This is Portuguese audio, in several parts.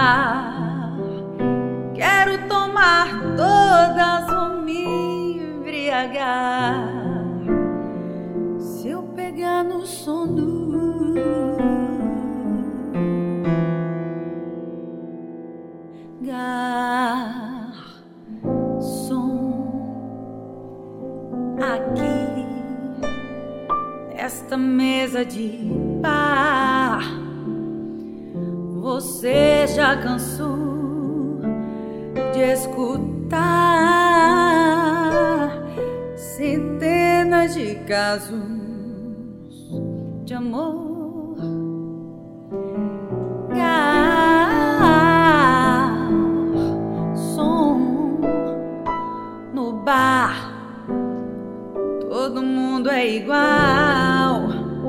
casar. Quero tomar todas, vou me embriagar. Se eu pegar no sono, garçom, aqui nesta mesa de bar, você já cansou de escutar centenas de casos de amor. Garçom, no bar todo mundo é igual.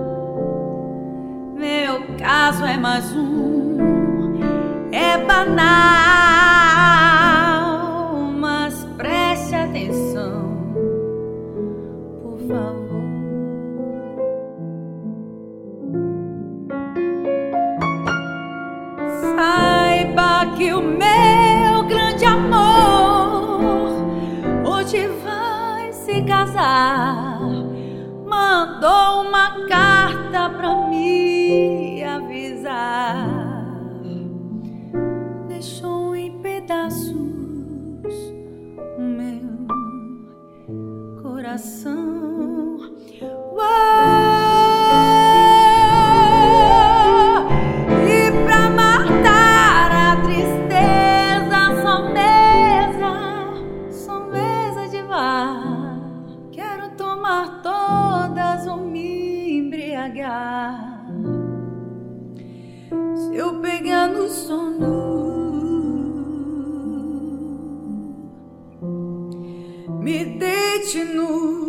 Meu caso é mais um, é banal, mas preste atenção, por favor. Saiba que o meu grande amor hoje vai se casar. Mandou uma carta pra me avisar. Deixou em pedaços o meu coração. E pra matar a tristeza, só mesa de bar. Quero tomar todas, vou me embriagar. Se eu pegar no sono, me deite nu